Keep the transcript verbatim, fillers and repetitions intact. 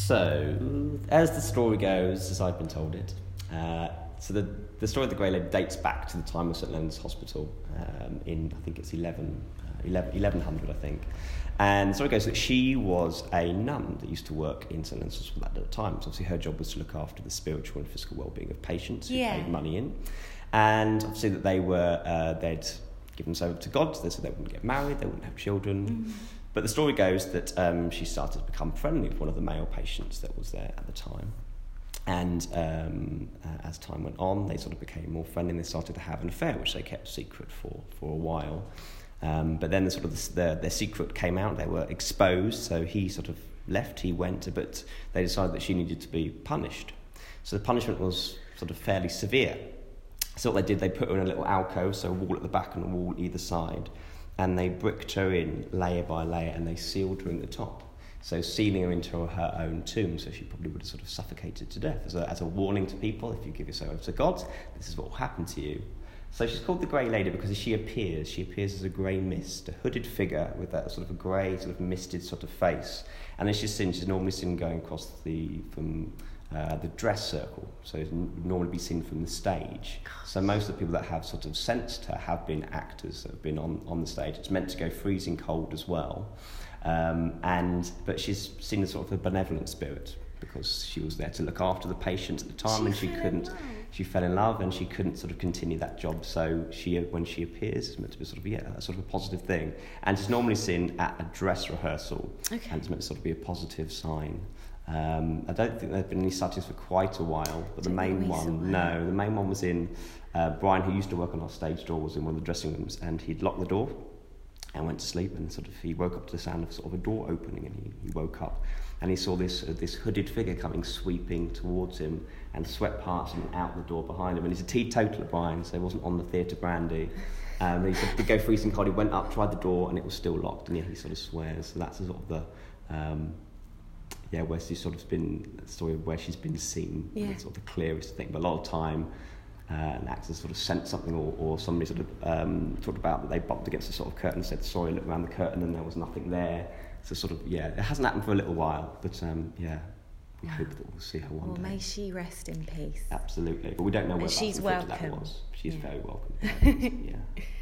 So, as the story goes, as I've been told it, uh, so the, the story of the Grey Lady dates back to the time of St Leonard's Hospital um, in, I think it's eleven, uh, eleven, eleven hundred, I think. And the story goes that she was a nun that used to work in St Leonard's Hospital at the time. So obviously her job was to look after the spiritual and physical well-being of patients who Yeah. paid money in. And obviously that they were, uh, they'd given themselves over to God, so they wouldn't get married, they wouldn't have children. Mm. But the story goes that um, she started to become friendly with one of the male patients that was there at the time. And um, uh, as time went on, they sort of became more friendly and they started to have an affair, which they kept secret for, for a while. Um, but then the, sort of the, the, their secret came out, they were exposed, so he sort of left, he went, but they decided that she needed to be punished. So the punishment was sort of fairly severe. So what they did, they put her in a little alcove, so a wall at the back and a wall either side, and they bricked her in layer by layer and they sealed her in the top. So sealing her into her own tomb, so she probably would have sort of suffocated to death as a, as a warning to people, if you give yourself over to God, this is what will happen to you. So she's called the Grey Lady because as she appears, she appears as a grey mist, a hooded figure with that sort of a grey, sort of misted sort of face. And then she's seen, she's normally seen going across the, from uh, the dress circle, so it would normally be seen from the stage. So most of the people that have sort of sensed her have been actors that have been on, on the stage. It's meant to go freezing cold as well. Um, and but she's seen as sort of a benevolent spirit because she was there to look after the patients at the time, She and she fell in couldn't. love. She fell in love, and she couldn't sort of continue that job. So she, when she appears, it's meant to be sort of yeah, a sort of a positive thing. And she's normally seen at a dress rehearsal, Okay. and it's meant to sort of be a positive sign. Um, I don't think there've been any sightings for quite a while, but the Didn't main think we one, saw her. no, the main one was in uh, Brian, who used to work on our stage door, was in one of the dressing rooms, and he'd locked the door and went to sleep, and sort of he woke up to the sound of sort of a door opening, and he, he woke up and he saw this uh, this hooded figure coming sweeping towards him, and sweat parts him out the door behind him. And he's a teetotaler, Brian, so he wasn't on the theatre brandy. Um, he said to go freezing cold. He went up, tried the door, and it was still locked. And yeah, he sort of swears. So that's a sort of the um, yeah, where she's sort of been the story of where she's been seen. Yeah. It's sort of the clearest thing. But a lot of time. Uh, an actor sort of sent something, or, or somebody sort of um, talked about that they bumped against a sort of curtain and said sorry, looked around the curtain and there was nothing there. So sort of yeah, it hasn't happened for a little while, but um, yeah, we hope that we'll see her one Well, day. may she rest in peace. Absolutely, but we don't know where And she's that welcome. was. She's Yeah. very welcome. Yeah.